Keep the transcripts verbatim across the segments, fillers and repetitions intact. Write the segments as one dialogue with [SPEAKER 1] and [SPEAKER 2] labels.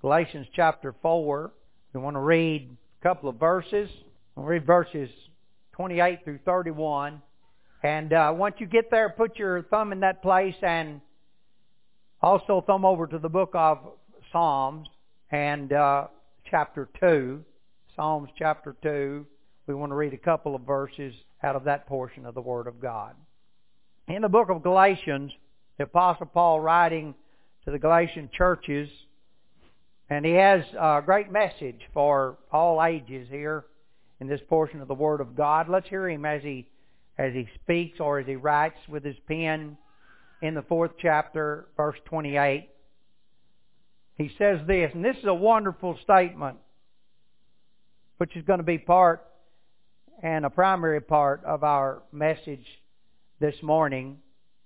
[SPEAKER 1] Galatians chapter four. We want to read a couple of verses. We'll read verses twenty-eight through thirty-one. And uh, once you get there, put your thumb in that place and also thumb over to the book of Psalms and uh, chapter two. Psalms chapter two. We want to read a couple of verses out of that portion of the Word of God. In the book of Galatians, the Apostle Paul writing to the Galatian churches, and he has a great message for all ages here in this portion of the Word of God. Let's hear him as he as he speaks or as he writes with his pen in the fourth chapter, verse twenty-eight. He says this, and this is a wonderful statement, which is going to be part and a primary part of our message this morning.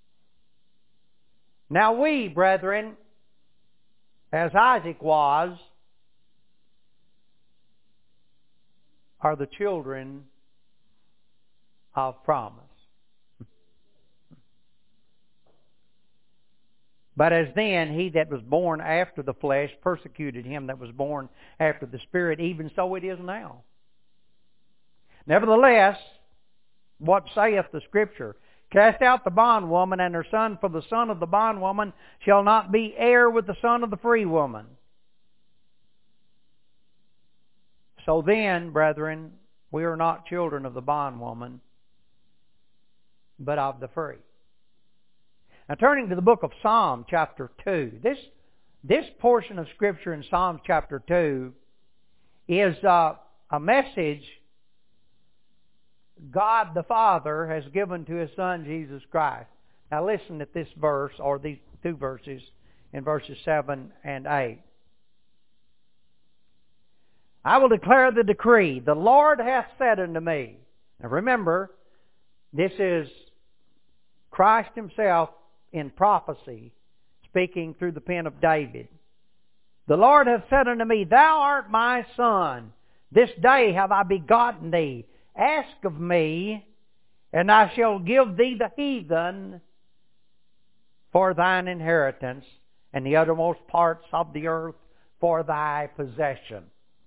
[SPEAKER 1] Now we, brethren, as Isaac was, are the children of promise. But as then he that was born after the flesh persecuted him that was born after the Spirit, even so it is now. Nevertheless, what saith the Scripture? Cast out the bondwoman and her son, for the son of the bondwoman shall not be heir with the son of the free woman. So then, brethren, we are not children of the bondwoman, but of the free. Now turning to the book of Psalm chapter two. This, this portion of Scripture in Psalm chapter two is uh, a message God the Father has given to His Son Jesus Christ. Now listen at this verse, or these two verses, in verses seven and eight. I will declare the decree. The Lord hath said unto me. Now remember, this is Christ Himself in prophecy, speaking through the pen of David. The Lord hath said unto me, Thou art my Son. This day have I begotten thee. Ask of me, and I shall give thee the heathen for thine inheritance, and the uttermost parts of the earth for thy possession.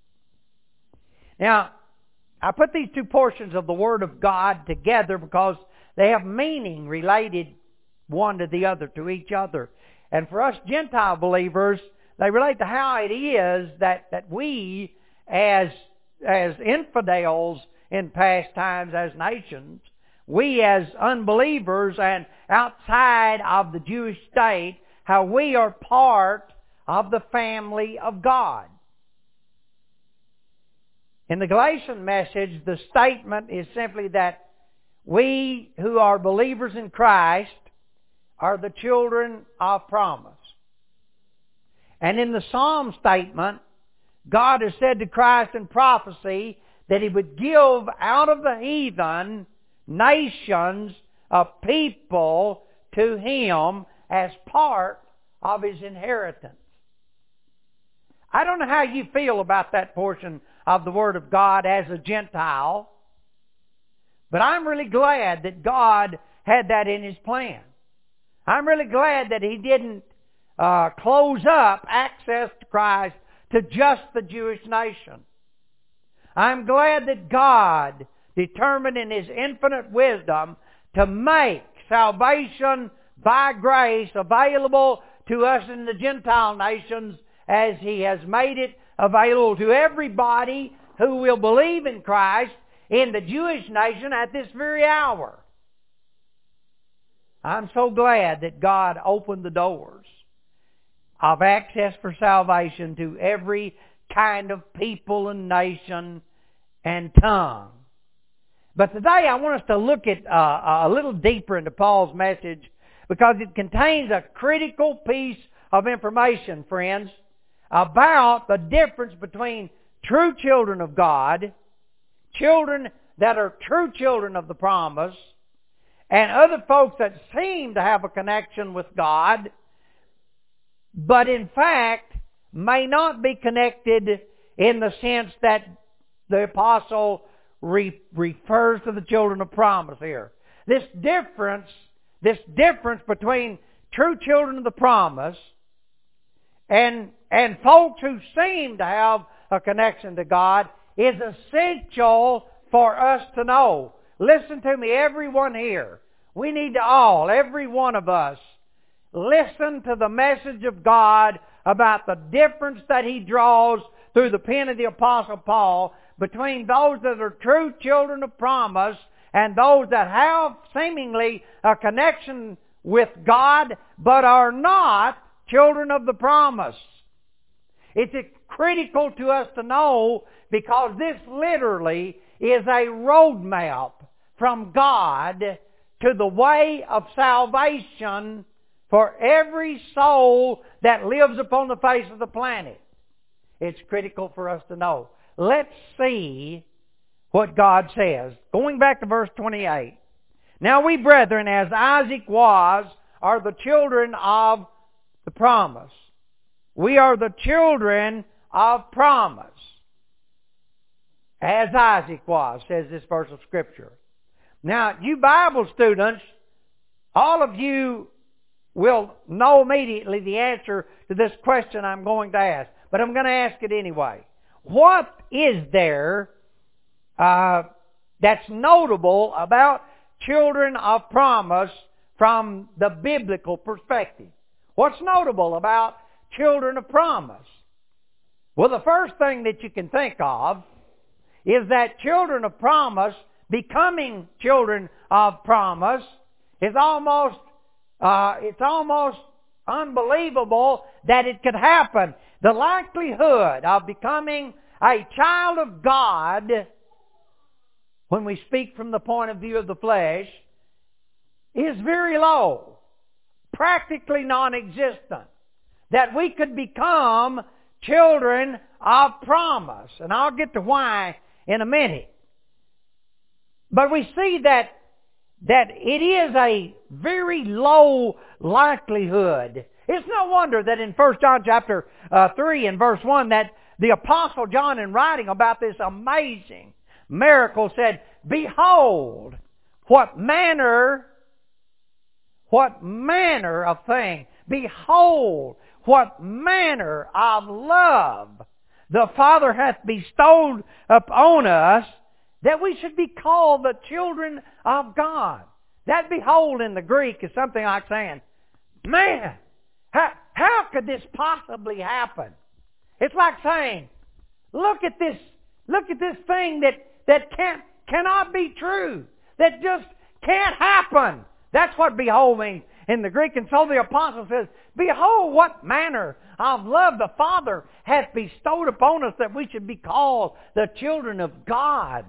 [SPEAKER 1] Now, I put these two portions of the Word of God together because they have meaning related one to the other, to each other. And for us Gentile believers, they relate to how it is that, that we, as, as infidels in past times, as nations, we as unbelievers and outside of the Jewish state, how we are part of the family of God. In the Galatian message, the statement is simply that we who are believers in Christ are the children of promise. And in the Psalm statement, God has said to Christ in prophecy that He would give out of the heathen nations of people to Him as part of His inheritance. I don't know how you feel about that portion of the Word of God as a Gentile, but I'm really glad that God had that in His plan. I'm really glad that He didn't uh, close up access to Christ to just the Jewish nation. I'm glad that God determined in His infinite wisdom to make salvation by grace available to us in the Gentile nations as He has made it available to everybody who will believe in Christ in the Jewish nation at this very hour. I'm so glad that God opened the doors of access for salvation to every kind of people and nation and tongue. But today I want us to look at uh, a little deeper into Paul's message because it contains a critical piece of information, friends, about the difference between true children of God, children that are true children of the promise, and other folks that seem to have a connection with God, but in fact may not be connected in the sense that the apostle re- refers to the children of promise here. This difference, this difference between true children of the promise and and folks who seem to have a connection to God is essential for us to know. Listen to me, everyone here. We need to all, every one of us, listen to the message of God about the difference that He draws through the pen of the Apostle Paul between those that are true children of promise and those that have seemingly a connection with God but are not children of the promise. It's critical to us to know because this literally is a roadmap from God to the way of salvation for every soul that lives upon the face of the planet. It's critical for us to know. Let's see what God says. Going back to verse twenty-eight. Now we, brethren, as Isaac was, are the children of the promise. We are the children of promise. As Isaac was, says this verse of Scripture. Now, you Bible students, all of you will know immediately the answer to this question I'm going to ask. But I'm going to ask it anyway. What is there uh, that's notable about children of promise from the biblical perspective? What's notable about children of promise? Well, the first thing that you can think of is that children of promise, becoming children of promise, is almost, uh, it's almost unbelievable that it could happen. The likelihood of becoming a child of God, when we speak from the point of view of the flesh, is very low, practically non-existent. That we could become children of promise. And I'll get to why in a minute. But we see that, that it is a very low likelihood. It's no wonder that in First John chapter uh, three and verse one that the Apostle John, in writing about this amazing miracle, said, "Behold, what manner, what manner of thing, behold, what manner of love the Father hath bestowed upon us, that we should be called the children of God." That behold in the Greek is something like saying, man, how, how could this possibly happen? It's like saying, look at this, look at this thing that, that can't, cannot be true, that just can't happen. That's what behold means in the Greek. And so the apostle says, behold, what manner of love the Father hath bestowed upon us, that we should be called the children of God.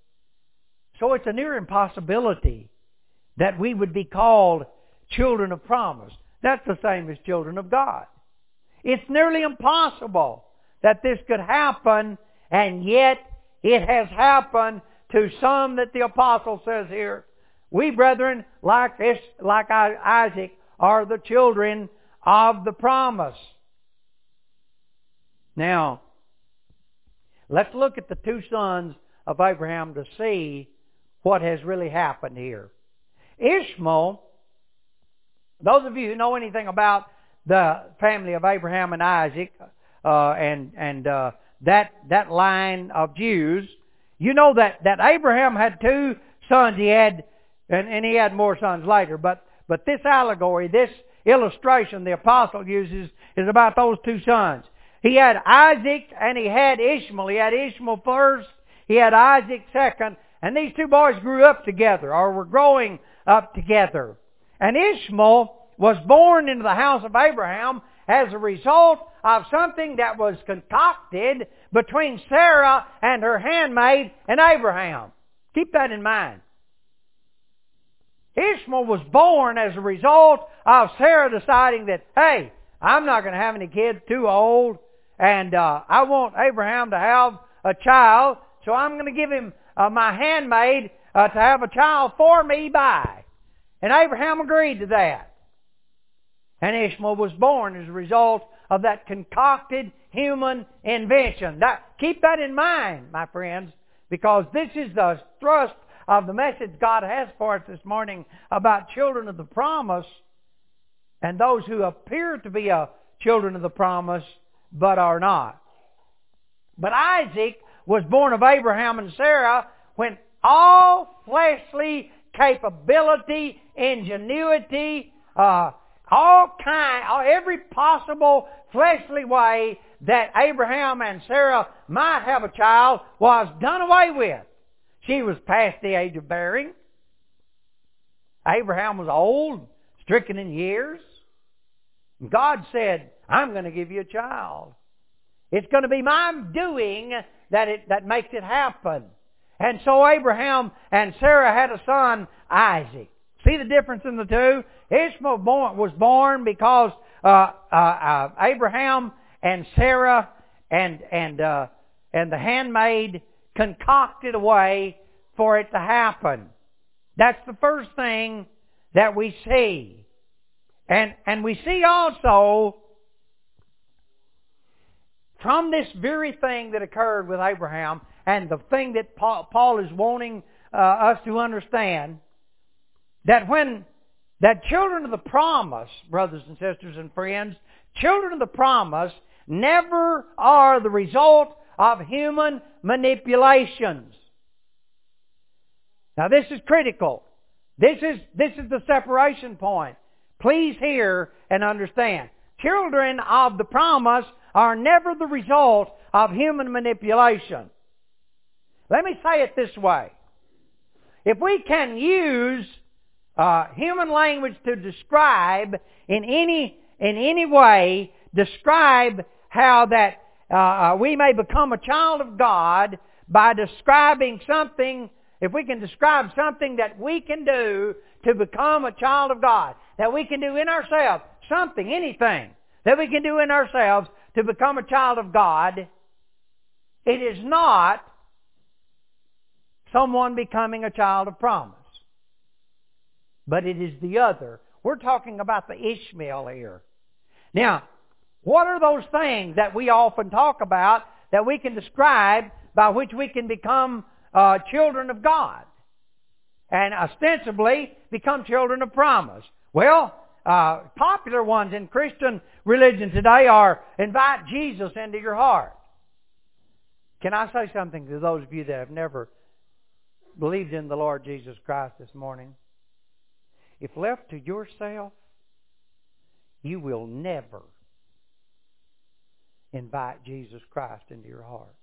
[SPEAKER 1] So it's a near impossibility that we would be called children of promise. That's the same as children of God. It's nearly impossible that this could happen, and yet it has happened to some that the apostle says here. We, brethren, like, this, like Isaac, are the children of the promise. Now, let's look at the two sons of Abraham to see what has really happened here. Ishmael, those of you who know anything about the family of Abraham and Isaac, uh, and and uh, that that line of Jews, you know that, that Abraham had two sons. He had, and, and he had more sons later. But but this allegory, this illustration the apostle uses is about those two sons. He had Isaac and he had Ishmael. He had Ishmael first. He had Isaac second. And these two boys grew up together, or were growing up together. And Ishmael was born into the house of Abraham as a result of something that was concocted between Sarah and her handmaid and Abraham. Keep that in mind. Ishmael was born as a result of Sarah deciding that, hey, I'm not going to have any kids, too old, and uh, I want Abraham to have a child, so I'm going to give him uh, my handmaid uh, to have a child for me by. And Abraham agreed to that. And Ishmael was born as a result of that concocted human invention. That, keep that in mind, my friends, because this is the thrust of the message God has for us this morning about children of the promise, and those who appear to be a children of the promise but are not. But Isaac was born of Abraham and Sarah when all fleshly capability, ingenuity, uh, all kind, every possible fleshly way that Abraham and Sarah might have a child was done away with. She was past the age of bearing. Abraham was old, stricken in years. God said, I'm going to give you a child. It's going to be my doing that it that makes it happen. And so Abraham and Sarah had a son, Isaac. See the difference in the two? Ishmael was born because uh, uh, uh, Abraham and Sarah and and uh, and the handmaid concocted a way for it to happen. That's the first thing that we see. And and we see also from this very thing that occurred with Abraham and the thing that Paul, Paul is wanting uh, us to understand, that when that children of the promise, brothers and sisters and friends, children of the promise never are the result of human manipulations. Now this is critical. This is, this is the separation point. Please hear and understand. Children of the promise are never the result of human manipulation. Let me say it this way. If we can use uh, human language to describe in any in any way, describe how that uh, we may become a child of God by describing something, if we can describe something that we can do to become a child of God, that we can do in ourselves, something, anything, that we can do in ourselves to become a child of God, it is not someone becoming a child of promise. But it is the other. We're talking about the Ishmael here. Now, what are those things that we often talk about that we can describe by which we can become uh, children of God and ostensibly become children of promise? Well, uh, popular ones in Christian religion today are invite Jesus into your heart. Can I say something to those of you that have never believed in the Lord Jesus Christ this morning? If left to yourself, you will never invite Jesus Christ into your heart.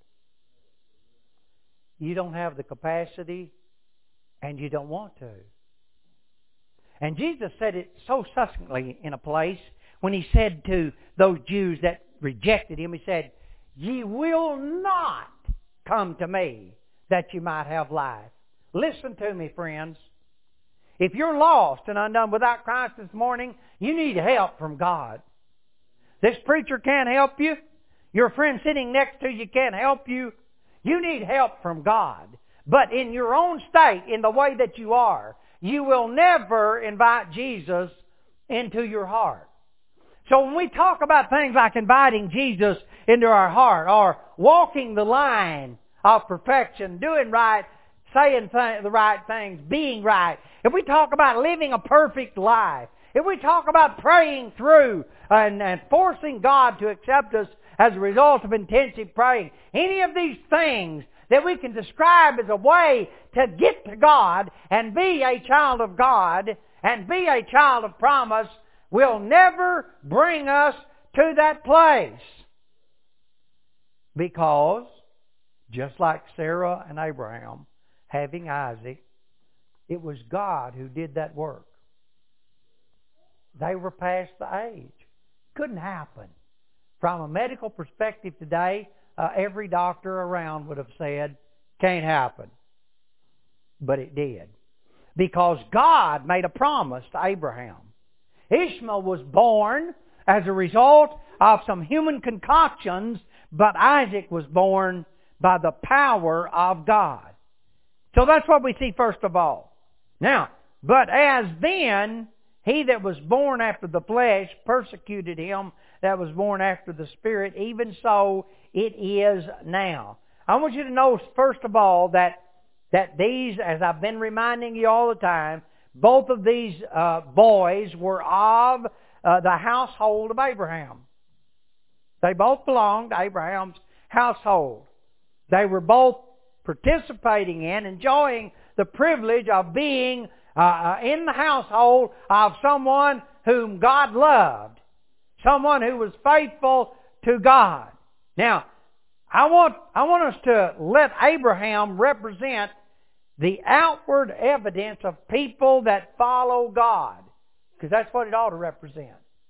[SPEAKER 1] You don't have the capacity, and you don't want to. And Jesus said it so succinctly in a place when He said to those Jews that rejected Him, He said, "Ye will not come to me that you might have life." Listen to me, friends. If you're lost and undone without Christ this morning, you need help from God. This preacher can't help you. Your friend sitting next to you can't help you. You need help from God. But in your own state, in the way that you are, you will never invite Jesus into your heart. So when we talk about things like inviting Jesus into our heart, or walking the line of perfection, doing right, saying th- the right things, being right, if we talk about living a perfect life, if we talk about praying through and, and forcing God to accept us as a result of intensive praying, any of these things that we can describe as a way to get to God and be a child of God and be a child of promise will never bring us to that place. Because, just like Sarah and Abraham having Isaac, it was God who did that work. They were past the age. Couldn't happen. From a medical perspective today, uh, every doctor around would have said, can't happen. But it did. Because God made a promise to Abraham. Ishmael was born as a result of some human concoctions, but Isaac was born by the power of God. So that's what we see first of all. Now, but as then he that was born after the flesh persecuted him that was born after the Spirit, even so it is now. I want you to know first of all that, that these, as I've been reminding you all the time, both of these uh, boys were of uh, the household of Abraham. They both belonged to Abraham's household. They were both participating in, enjoying the privilege of being uh, in the household of someone whom God loved. Someone who was faithful to God. Now, I want, I want us to let Abraham represent the outward evidence of people that follow God. Because that's what it ought to represent.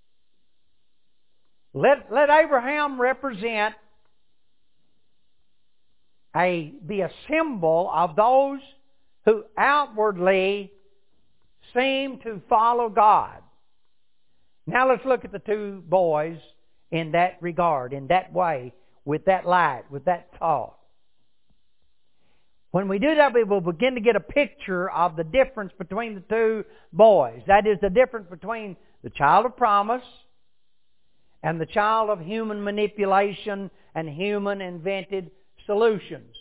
[SPEAKER 1] Let, let Abraham represent a, be a symbol of those who outwardly seem to follow God. Now let's look at the two boys in that regard, in that way, with that light, with that thought. When we do that, we will begin to get a picture of the difference between the two boys. That is the difference between the child of promise and the child of human manipulation and human invented solutions.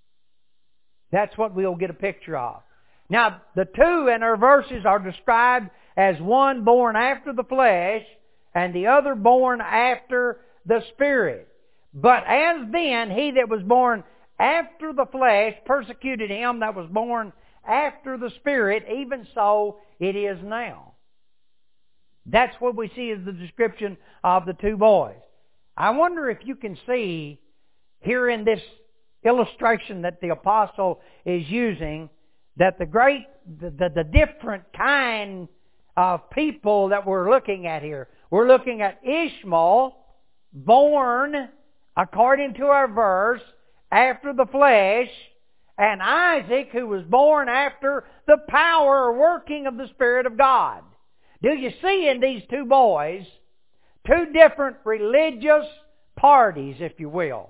[SPEAKER 1] That's what we'll get a picture of. Now, the two in our verses are described as one born after the flesh and the other born after the Spirit. But as then, he that was born after the flesh persecuted him that was born after the Spirit, even so it is now. That's what we see as the description of the two boys. I wonder if you can see here in this illustration that the apostle is using that the great, the, the, the different kind of people that we're looking at here. We're looking at Ishmael, born, according to our verse, after the flesh, and Isaac, who was born after the power or working of the Spirit of God. Do you see in these two boys two different religious parties, if you will?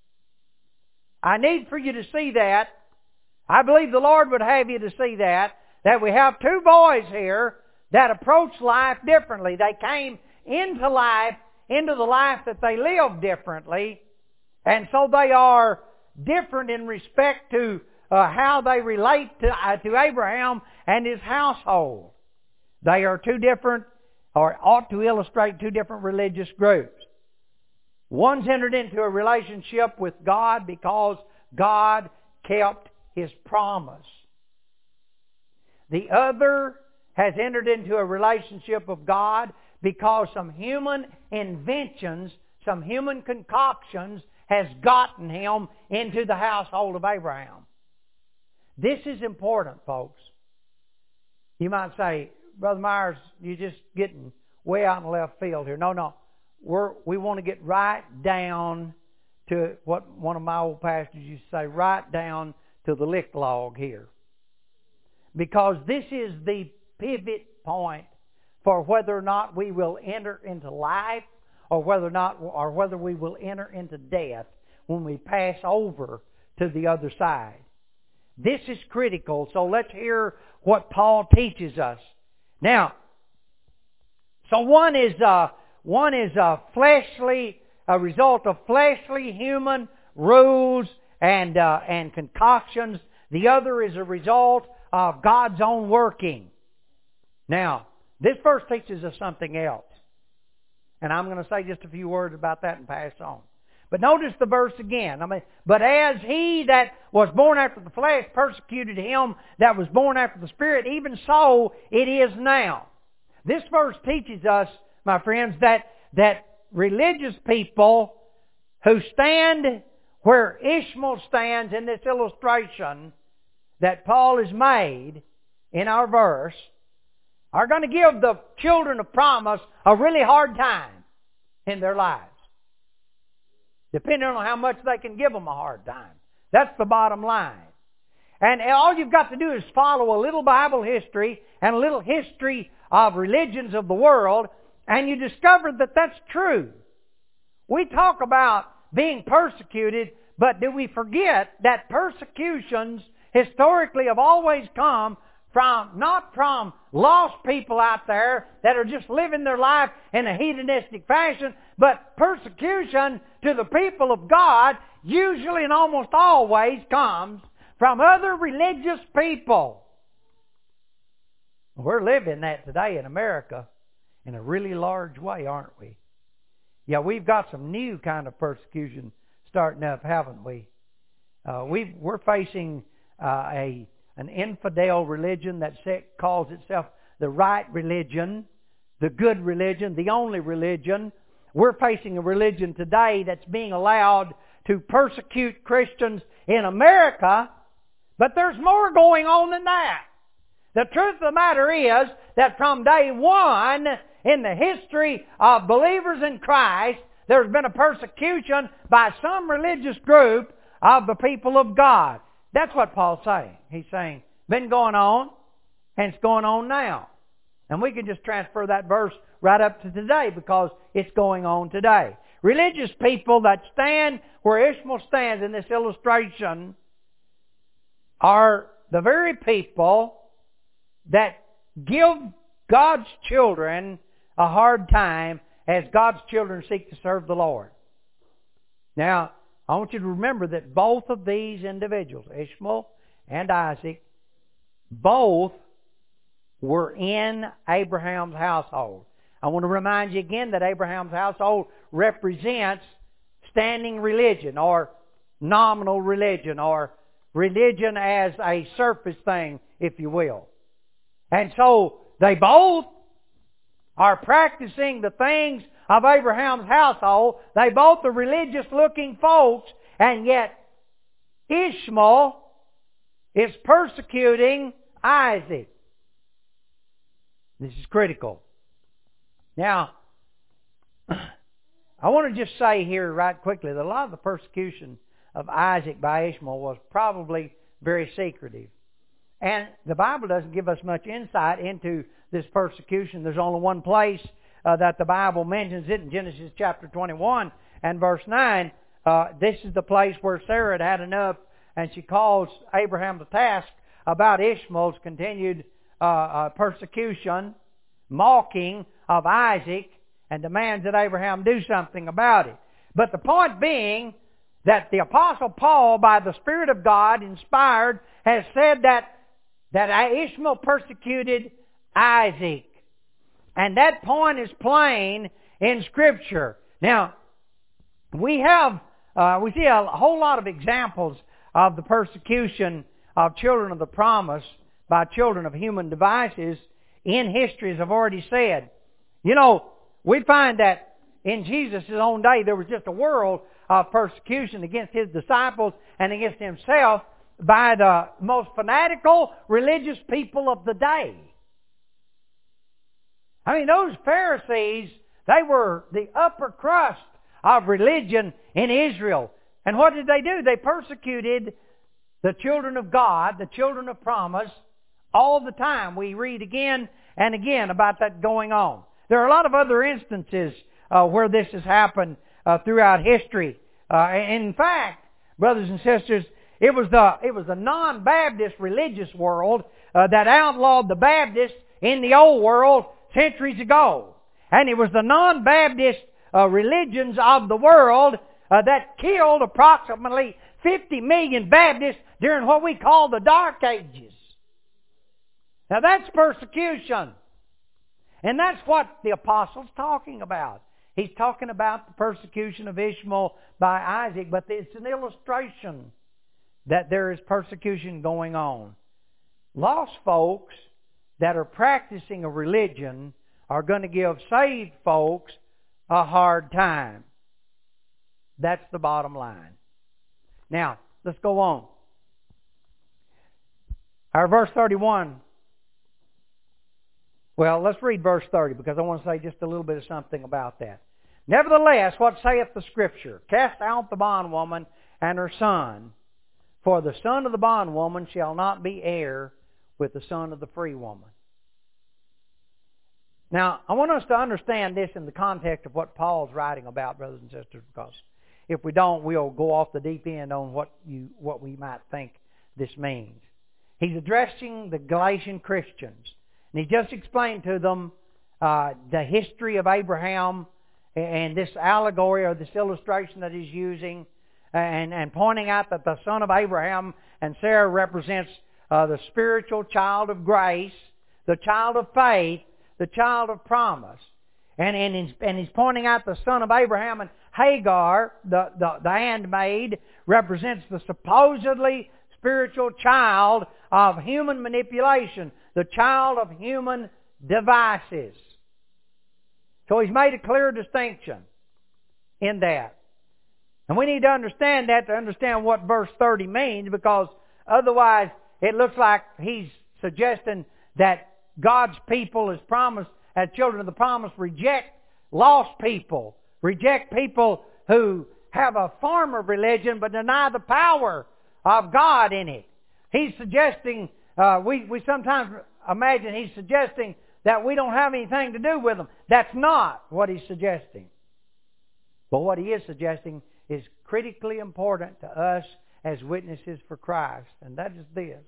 [SPEAKER 1] I need for you to see that. I believe the Lord would have you to see that, that we have two boys here that approach life differently. They came into life, into the life that they lived differently, and so they are different in respect to uh, how they relate to, uh, to Abraham and his household. They are two different, or ought to illustrate two different religious groups. One's entered into a relationship with God because God kept His promise. The other has entered into a relationship with God because some human inventions, some human concoctions has gotten him into the household of Abraham. This is important, folks. You might say, Brother Myers, you're just getting way out in left field here. No, no. We're, we want to get right down to what one of my old pastors used to say, right down to the lick log here. Because this is the pivot point for whether or not we will enter into life or whether or not, or whether we will enter into death when we pass over to the other side. This is critical, so let's hear what Paul teaches us. Now, so one is uh, one is a fleshly, a result of fleshly human rules and uh, and concoctions. The other is a result of God's own working. Now, this verse teaches us something else. And I'm going to say just a few words about that and pass on. But notice the verse again. I mean, but as he that was born after the flesh persecuted him that was born after the Spirit, even so it is now. This verse teaches us, my friends, that, that religious people who stand where Ishmael stands in this illustration that Paul has made in our verse are going to give the children of promise a really hard time in their lives. Depending on how much they can give them a hard time. That's the bottom line. And all you've got to do is follow a little Bible history and a little history of religions of the world, and you discover that that's true. We talk about being persecuted, but do we forget that persecutions historically have always come from, not from lost people out there that are just living their life in a hedonistic fashion, but persecution to the people of God usually and almost always comes from other religious people. We're living that today in America in a really large way, aren't we? Yeah, we've got some new kind of persecution starting up, haven't we? Uh, we we're facing uh, a an infidel religion that calls itself the right religion, the good religion, the only religion. We're facing a religion today that's being allowed to persecute Christians in America, but there's more going on than that. The truth of the matter is that from day one in the history of believers in Christ, there's been a persecution by some religious group of the people of God. That's what Paul's saying. He's saying, been going on, and it's going on now. And we can just transfer that verse right up to today because it's going on today. Religious people that stand where Ishmael stands in this illustration are the very people that give God's children a hard time as God's children seek to serve the Lord. Now, I want you to remember that both of these individuals, Ishmael and Isaac, both were in Abraham's household. I want to remind you again that Abraham's household represents standing religion or nominal religion or religion as a surface thing, if you will. And so they both are practicing the things of Abraham's household. They both are religious-looking folks, and yet Ishmael is persecuting Isaac. This is critical. Now, I want to just say here right quickly that a lot of the persecution of Isaac by Ishmael was probably very secretive. And the Bible doesn't give us much insight into this persecution. There's only one place uh, that the Bible mentions it in Genesis chapter twenty-one and verse nine. Uh, this is the place where Sarah had had enough, and she calls Abraham to task about Ishmael's continued uh, uh, persecution, mocking of Isaac, and demands that Abraham do something about it. But the point being that the Apostle Paul, by the Spirit of God, inspired, has said that, that Ishmael persecuted Isaac. And that point is plain in Scripture. Now, we have, uh, we see a whole lot of examples of the persecution of children of the promise by children of human devices in history, as I've already said. You know, we find that in Jesus' own day there was just a world of persecution against His disciples and against Himself by the most fanatical religious people of the day. I mean, those Pharisees, they were the upper crust of religion in Israel. And what did they do? They persecuted the children of God, the children of promise, all the time. We read again and again about that going on. There are a lot of other instances uh, where this has happened uh, throughout history. Uh, in fact, brothers and sisters, it was the it was the non-Baptist religious world uh, that outlawed the Baptists in the old world centuries ago. And it was the non-Baptist uh, religions of the world uh, that killed approximately fifty million Baptists during what we call the Dark Ages. Now that's persecution. And that's what the apostle's talking about. He's talking about the persecution of Ishmael by Isaac, but it's an illustration that there is persecution going on. Lost folks that are practicing a religion are going to give saved folks a hard time. That's the bottom line. Now, let's go on. Our verse thirty-one. Well, let's read verse thirty because I want to say just a little bit of something about that. Nevertheless, what saith the Scripture? Cast out the bondwoman and her son, for the son of the bondwoman shall not be heir with the son of the free woman. Now, I want us to understand this in the context of what Paul's writing about, brothers and sisters, because if we don't, we'll go off the deep end on what you what we might think this means. He's addressing the Galatian Christians. And he just explained to them uh, the history of Abraham and this allegory or this illustration that he's using and, and pointing out that the son of Abraham and Sarah represents uh, the spiritual child of grace, the child of faith, the child of promise. And, and, he's, and he's pointing out the son of Abraham, and Hagar, the, the, the handmaid, represents the supposedly spiritual child of human manipulation, the child of human devices. So he's made a clear distinction in that. And we need to understand that to understand what verse thirty means, because otherwise it looks like he's suggesting that God's people as promised, as children of the promise, reject lost people, reject people who have a form of religion but deny the power of God in it. He's suggesting, uh, we, we sometimes imagine he's suggesting that we don't have anything to do with them. That's not what he's suggesting. But what he is suggesting is critically important to us as witnesses for Christ, and that is this.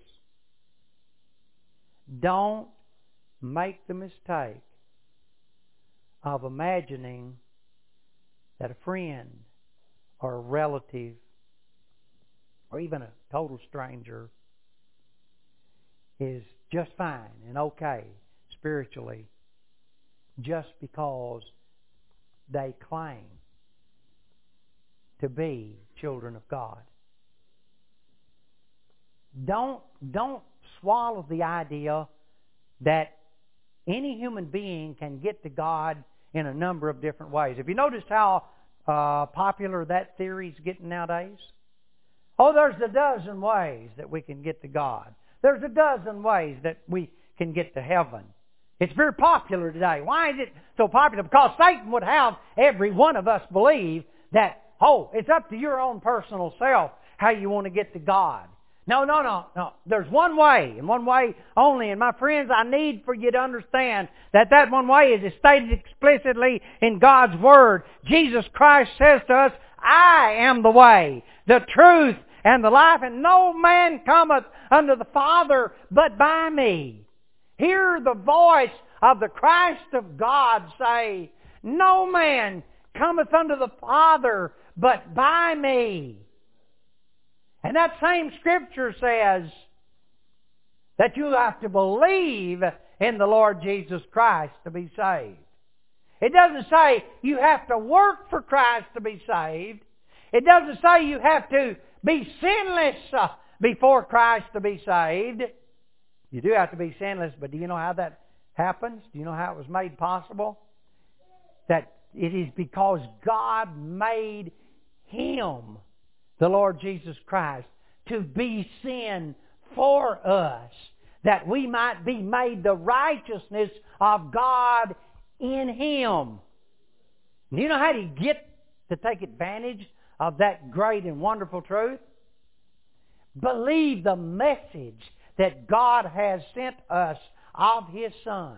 [SPEAKER 1] Don't make the mistake of imagining that a friend or a relative or even a total stranger is just fine and okay spiritually just because they claim to be children of God. Don't, don't swallow the idea that any human being can get to God in a number of different ways. Have you noticed how uh, popular that theory is getting nowadays? Oh, there's a dozen ways that we can get to God. There's a dozen ways that we can get to heaven. It's very popular today. Why is it so popular? Because Satan would have every one of us believe that, oh, it's up to your own personal self how you want to get to God. No, no, no, no. There's one way, and one way only. And my friends, I need for you to understand that that one way is stated explicitly in God's Word. Jesus Christ says to us, I am the way, the truth, and the life, and no man cometh unto the Father but by me. Hear the voice of the Christ of God say, no man cometh unto the Father but by me. And that same Scripture says that you have to believe in the Lord Jesus Christ to be saved. It doesn't say you have to work for Christ to be saved. It doesn't say you have to be sinless before Christ to be saved. You do have to be sinless, but do you know how that happens? Do you know how it was made possible? That it is because God made Him, the Lord Jesus Christ, to be sin for us, that we might be made the righteousness of God in Him. Do you know how to get to take advantage of that great and wonderful truth? Believe the message that God has sent us of His Son.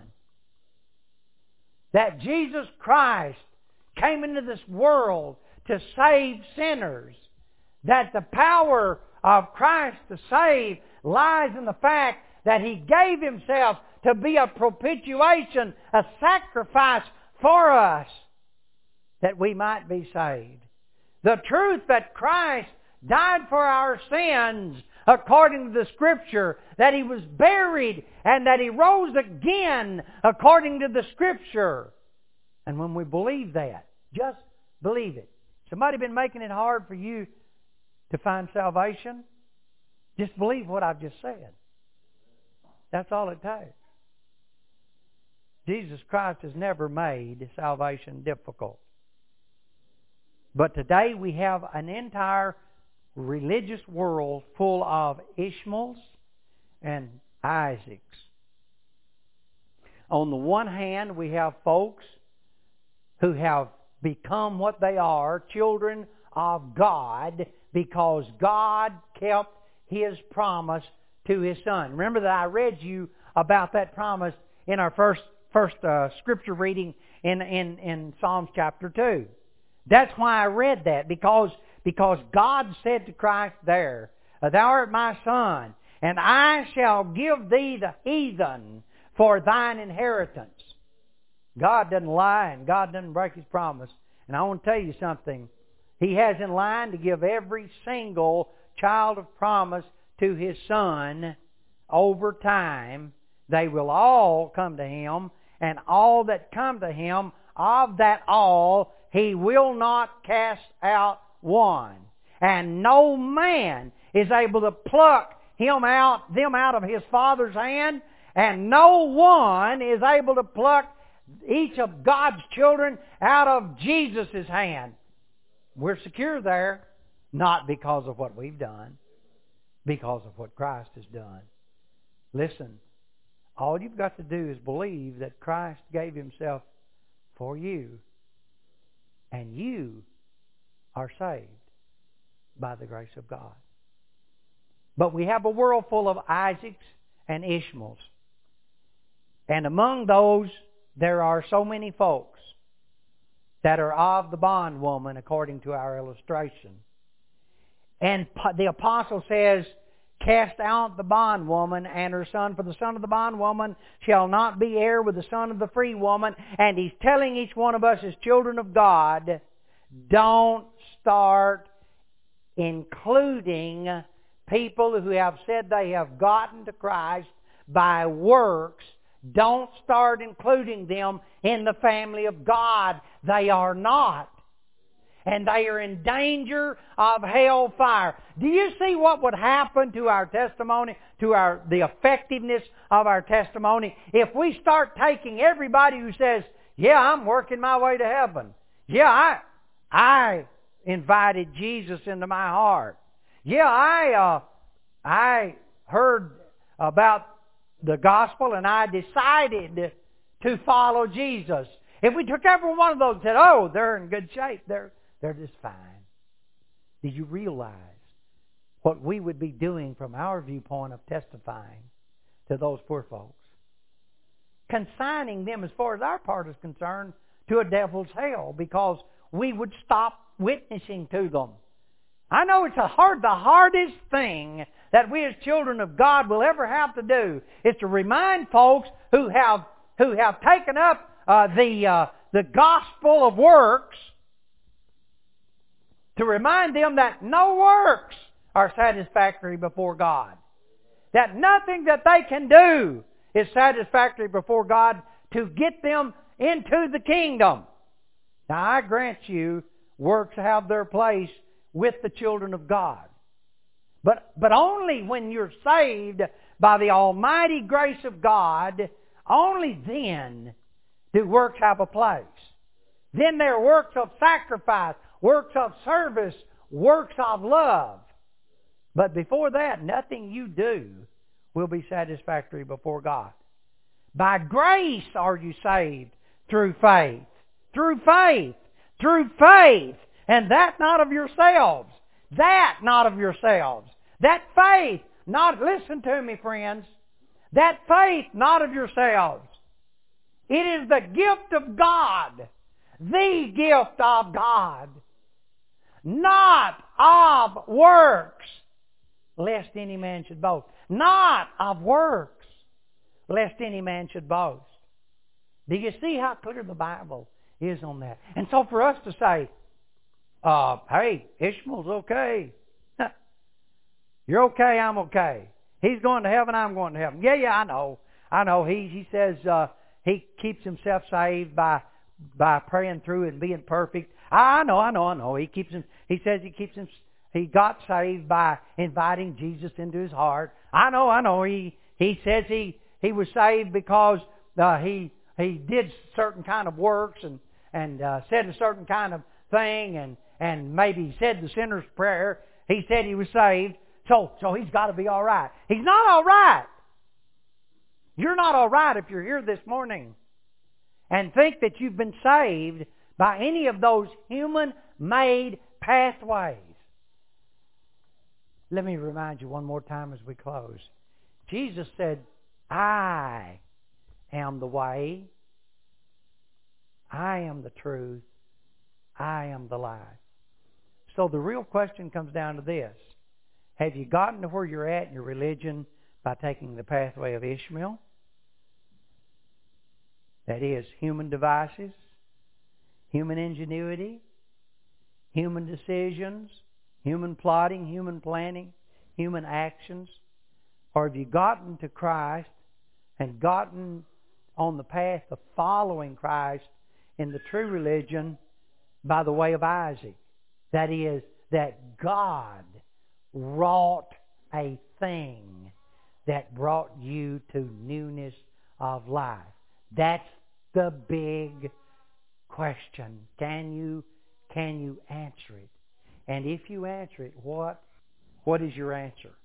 [SPEAKER 1] That Jesus Christ came into this world to save sinners. That the power of Christ to save lies in the fact that He gave Himself to be a propitiation, a sacrifice for us, that we might be saved. The truth that Christ died for our sins according to the Scripture, that He was buried and that He rose again according to the Scripture. And when we believe that, just believe it. Somebody been making it hard for you to find salvation? Just believe what I've just said. That's all it takes. Jesus Christ has never made salvation difficult. But today we have an entire religious world full of Ishmaels and Isaacs. On the one hand, we have folks who have become what they are, children of God, because God kept His promise to His Son. Remember that I read you about that promise in our first first uh, scripture reading in, in, in Psalms chapter two. That's why I read that, because, because God said to Christ there, Thou art my Son, and I shall give thee the heathen for thine inheritance. God doesn't lie, and God doesn't break His promise. And I want to tell you something. He has in line to give every single child of promise to His Son over time. They will all come to Him, and all that come to Him of that all, He will not cast out one. And no man is able to pluck him out, them out of His Father's hand, and no one is able to pluck each of God's children out of Jesus' hand. We're secure there, not because of what we've done, because of what Christ has done. Listen, all you've got to do is believe that Christ gave Himself for you, and you are saved by the grace of God. But we have a world full of Isaacs and Ishmaels. And among those, there are so many folks that are of the bondwoman, according to our illustration. And the apostle says, cast out the bondwoman and her son, for the son of the bondwoman shall not be heir with the son of the free woman. And he's telling each one of us as children of God, don't start including people who have said they have gotten to Christ by works. Don't start including them in the family of God. They are not. And they are in danger of hell fire. Do you see what would happen to our testimony, to our the effectiveness of our testimony, if we start taking everybody who says, yeah, I'm working my way to heaven. Yeah, I I invited Jesus into my heart. Yeah, I uh, I heard about the gospel and I decided to follow Jesus. If we took every one of those and said, oh, they're in good shape, they're they're just fine. Did you realize what we would be doing from our viewpoint of testifying to those poor folks? Consigning them, as far as our part is concerned, to a devil's hell, because we would stop witnessing to them. I know it's a hard, the hardest thing that we as children of God will ever have to do is to remind folks who have who have taken up uh, the uh, the gospel of works, to remind them that no works are satisfactory before God. That nothing that they can do is satisfactory before God to get them into the kingdom. Now I grant you, works have their place with the children of God. But, but only when you're saved by the almighty grace of God, only then do works have a place. Then they're works of sacrifice, works of service, works of love. But before that, nothing you do will be satisfactory before God. By grace are you saved through faith. Through faith. Through faith. And that not of yourselves. That not of yourselves. That faith not, listen to me friends, that faith not of yourselves. It is the gift of God. The gift of God. Not of works, lest any man should boast. Not of works, lest any man should boast. Do you see how clear the Bible is on that? And so for us to say, uh, hey, Ishmael's okay. You're okay, I'm okay. He's going to heaven, I'm going to heaven. Yeah, yeah, I know. I know. He he says uh, he keeps himself saved by by praying through and being perfect. I know, I know, I know. He keeps him. He says he keeps him. He got saved by inviting Jesus into his heart. I know, I know. He he says he he was saved because uh, he he did certain kind of works and and uh, said a certain kind of thing and and maybe said the sinner's prayer. He said he was saved. So, so he's got to be all right. He's not all right. You're not all right if you're here this morning and think that you've been saved by any of those human-made pathways. Let me remind you one more time as we close. Jesus said, I am the way. I am the truth. I am the life. So the real question comes down to this. Have you gotten to where you're at in your religion by taking the pathway of Ishmael? That is, human devices, human ingenuity, human decisions, human plotting, human planning, human actions? Or have you gotten to Christ and gotten on the path of following Christ in the true religion by the way of Isaac. That is, that God wrought a thing that brought you to newness of life. That's the big question. Can you, can you answer it? And if you answer it, what, what is your answer?